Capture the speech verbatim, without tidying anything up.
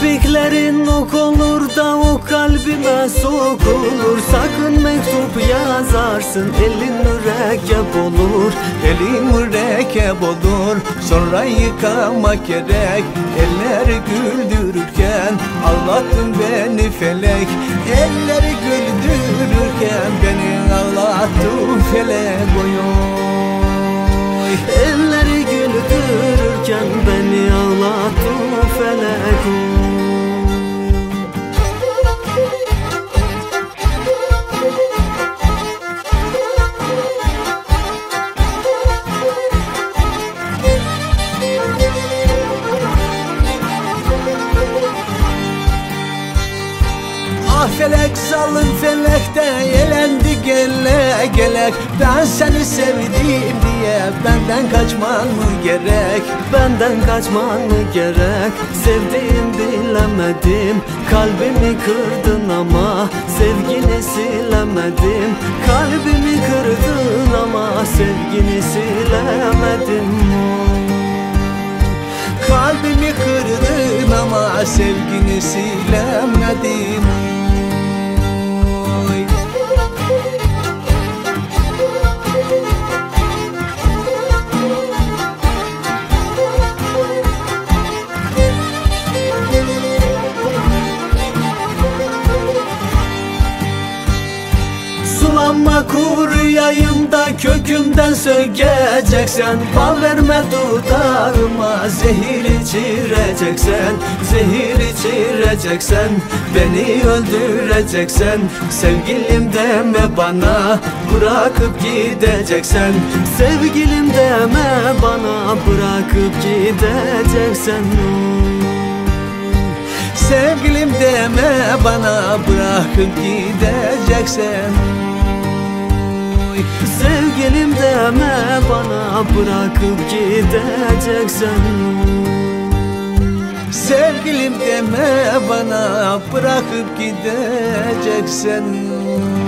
Kirpiklerin ok olur da o kalbime sokulur. Sakın mektup yazarsın, elin mürekkep olur. Elin mürekkep olur, sonra yıkamak gerek. Elleri güldürürken ağlattın beni felek. Elleri güldürürken beni ağlattın felek. Oy oy. Elleri güldürürken beni ağlattın felek. Oy. Ah felek zalim felekte elendi gelek gelek. Ben seni sevdim diye benden kaçman mı gerek? Benden kaçman mı gerek? Sevdiğim bilemedim, kalbimi kırdın ama sevgini silemedim. Kalbimi kırdın ama sevgini silemedim. Kalbimi kırdın ama sevgini silemedim. Sulanma kuruyayım da kökümden sökeceksen. Bal verme dudağıma, zehir içireceksen. Zehir içireceksen, beni öldüreceksen. Sevgilim deme bana, bırakıp gideceksen. Sevgilim deme bana, bırakıp gideceksen. Sevgilim deme bana, bırakıp gideceksen. Sevgilim deme bana, bırakıp gideceksen. Sevgilim deme bana, bırakıp gideceksen.